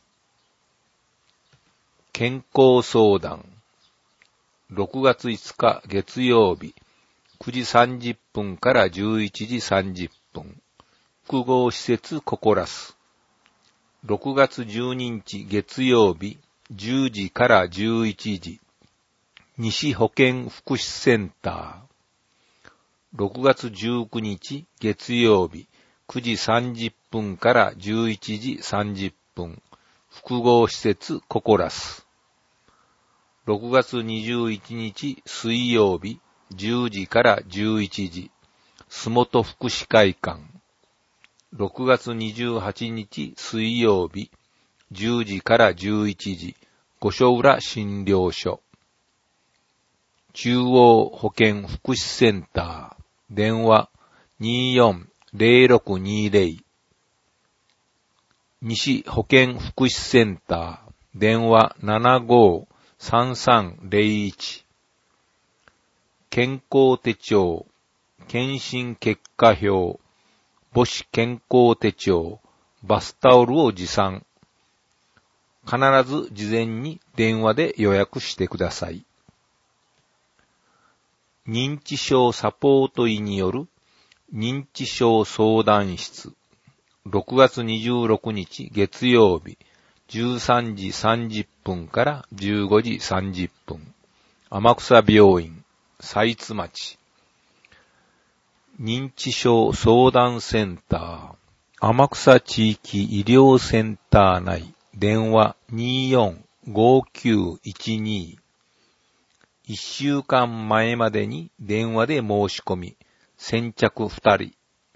健康相談、ろくがついつか月曜日、くじさんじゅっぷんからじゅういちじさんじゅっぷん、複合施設ココラス。ろくがつじゅうににち月曜日、じゅうじからじゅういちじ、西保健福祉センター。ろくがつじゅうくにち月曜日、くじさんじゅっぷんからじゅういちじさんじゅっぷん、複合施設ココラス。ろくがつにじゅういちにち水曜日、じゅうじからじゅういちじ、洲本福祉会館。ろくがつにじゅうはちにち水曜日、じゅうじからじゅういちじ、五所浦診療所。中央保健福祉センター、電話 にーよんぜろろくにーぜろ。西保健福祉センター、電話 ななごーさんさんぜろいち。健康手帳、検診結果表、母子健康手帳、バスタオルを持参。必ず事前に電話で予約してください。認知症サポート医による認知症相談室。ろくがつにじゅうろくにち月曜日、じゅうさんじさんじゅっぷんからじゅうごじさんじゅっぷん。天草病院、佐津町。認知症相談センター、天草地域医療センター内、電話 にーよんごきゅういちに。いっしゅうかんまえまでに電話で申し込み、先着ふたり。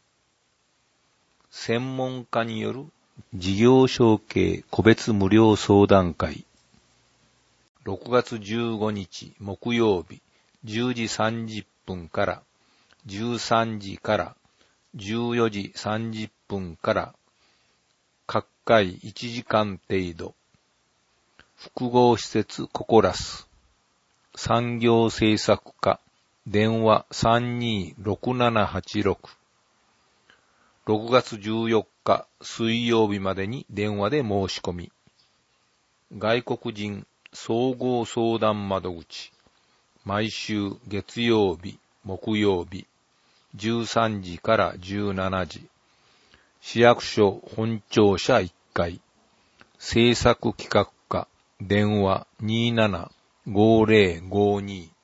専門家による事業承継個別無料相談会。ろくがつじゅうごにち木曜日、じゅうじさんじゅっぷんからじゅうさんじからじゅうよじさんじゅっぷんから各回いちじかん程度。複合施設ココラス。産業政策課、電話 さんにーろくななはちろく。ろくがつじゅうよっか水曜日までに電話で申し込み。外国人総合相談窓口。毎週月曜日、木曜日、じゅうさんじからじゅうしちじ。市役所本庁舎いっかい。政策企画課、電話 にーななごぜろごに。